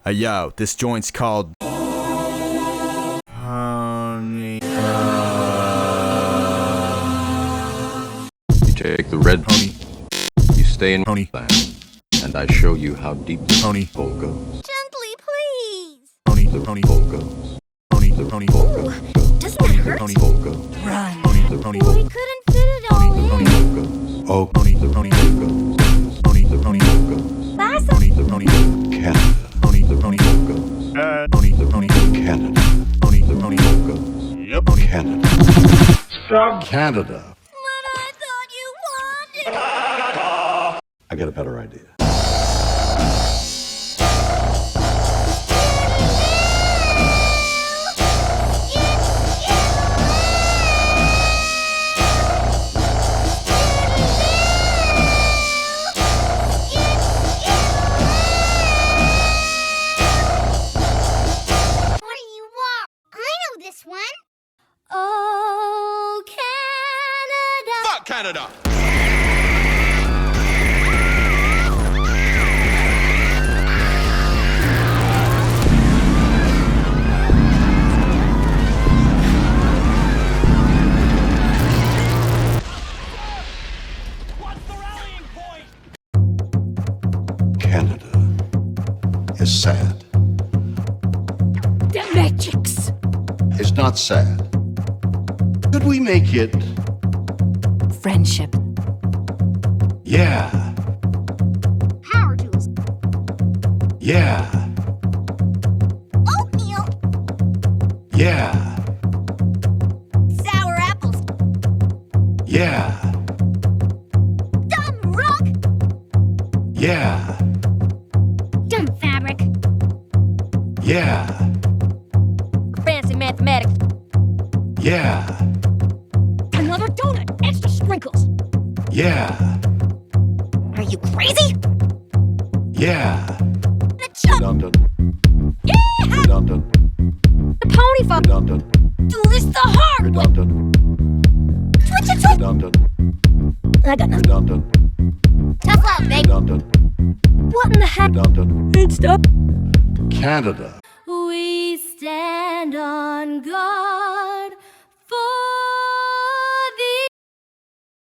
Yo, this joint's called Honey. You take the red Pony. you stay in Pony. land, and I show you how deep the Pony. hole goes. Gently, please. Pony. The Pony. hole goes. Pony. The pony. Hole goes. Doesn't that hurt? Pony. Hole goes. Run. Pony. The pony. We couldn't fit it all Pony. The in. pony. Hole goes. Oh, Pony. The pony. hole goes. Pony. The pony. Hole goes. Last Pony. The pony. Canada. Pony. The pony. Hole goes. Pony. The pony. Canada. Pony. The pony. Hole goes. Yep. Pony. Canada. Canada. But I thought you wanted. I got a better idea. What do you want? I know this one. Oh, Canada. Fuck Canada. Canada is sad. The Magics. It's not sad. Could we make it? Friendship. Yeah. Power tools. Yeah. Oatmeal. Yeah. Sour apples. Yeah. Dumb rock. Yeah. Dumb fabric. Yeah. Fancy mathematics. Yeah. Another donut. Extra sprinkles. Yeah. Are you crazy? Yeah. The chump. Redundant. Yeah. Redundant. The pony fuck. Redundant. Do this the hard way. Redundant. Twitch it, twitch. Redundant. I got nothing. Redundant. Tough luck, babe. Redundant. What in the heck? Redundant. Stop. Canada. We stand on guard.